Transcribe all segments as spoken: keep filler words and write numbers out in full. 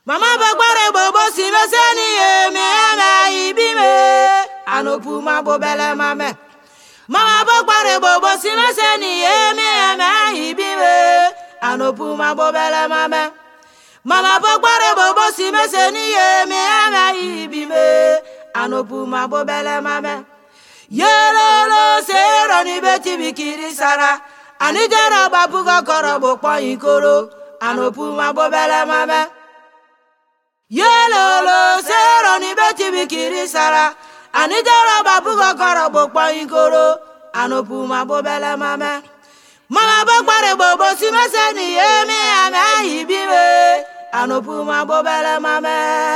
Mama bagbare bobo si me seni ye me eme ibime anopu ma bobele mame. Mama bagbare bobo si me seni ye me eme ibime anopu ma bobele mame. Mama bagbare bobo si me seni ye me eme ibime anopu ma bobele mame. Yelolo sero ni beti bikiri sara anijara babuga korobo kwa ikoro anopu ma bobele mame. Yelolo sero ni beti bikiri sara anijara babuga korobo kwa ikoro anopu ma bobele mame. Mama bagbare bobo si me seni ye me eme ibime anopu ma bobele mame.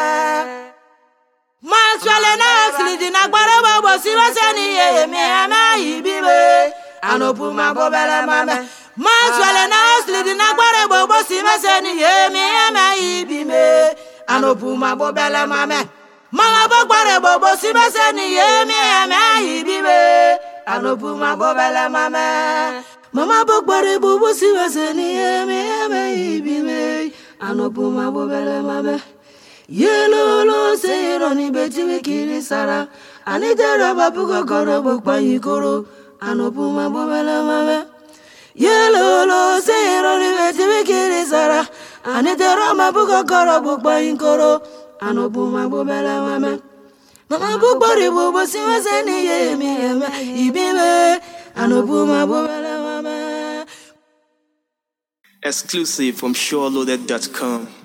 Maswele na slidi na gbare bobo si me seni ye me eme ibime anopu ma bobele mame. Maswele na slidi na gbare bobo si me seni ye me eme ibime anopu ma bobele mame. Mama bagbare bobo si me seni ye me eme ibime anopu ma bobele mame. Mama bagbare bobo si me seni ye me eme ibime anopu ma bobele mame. Yelolo sero ni beti bikiri sara anijara babuga korobo kwa ikoro anopu ma bobele mame. Yelolo sero ni beti bikiri sara anijara babuga korobo kwa ikoro anopu ma bobele mame. Mama bagbare bobo si me seni ye me eme ibime anopu ma bobele mame. Exclusive from sure loaded dot com.